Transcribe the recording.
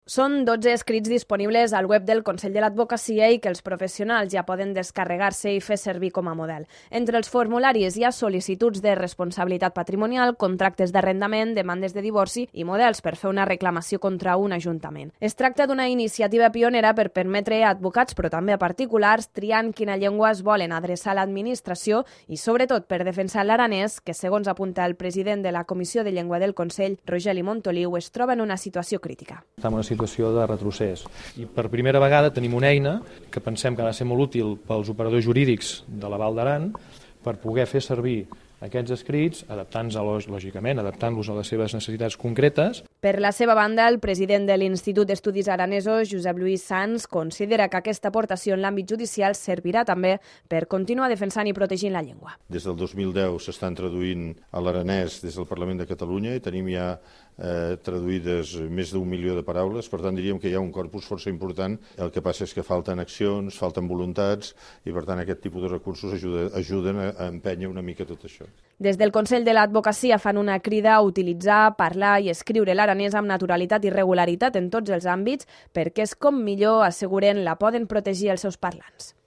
Són 12 escrits disponibles al web del Consell de l'Advocacia i que els professionals ja poden descarregar-se i fer servir com a model. Entre els formularis hi ha sol·licituds de responsabilitat patrimonial, contractes d'arrendament, demandes de divorci i models per fer una reclamació contra un ajuntament. Es tracta d'una iniciativa pionera per permetre a advocats, però també a particulars, triar en quina llengua es volen adreçar a l'administració i, sobretot, per defensar l'aranès, que, segons apunta el president de la Comissió de Llengua del Consell, Rogeli Montoliu, es troba en una situació crítica. Està en una situació de retrocés. I per primera vegada tenim una eina que pensem que ha de ser molt útil pels operadors jurídics de la Val d'Aran per poder fer servir aquests escrits, adaptant-los, lògicament, adaptant-los a les seves necessitats concretes. Per la seva banda, el president de l'Institut d'Estudis Aranesos, Josep Lluís Sans, considera que aquesta aportació en l'àmbit judicial servirà també per continuar defensant i protegint la llengua. Des del 2010 s'estan traduint a l'aranès des del Parlament de Catalunya i tenim ja traduïdes més d'1 milió de paraules, per tant diríem que hi ha un corpus força important. El que passa és que falten accions, falten voluntats i per tant aquest tipus de recursos ajuden a empènyer una mica tot això. Des del Consell de l'Advocacia fan una crida a utilitzar, parlar i escriure l'aranès amb naturalitat i regularitat en tots els àmbits perquè és com millor, asseguren, la poden protegir els seus parlants.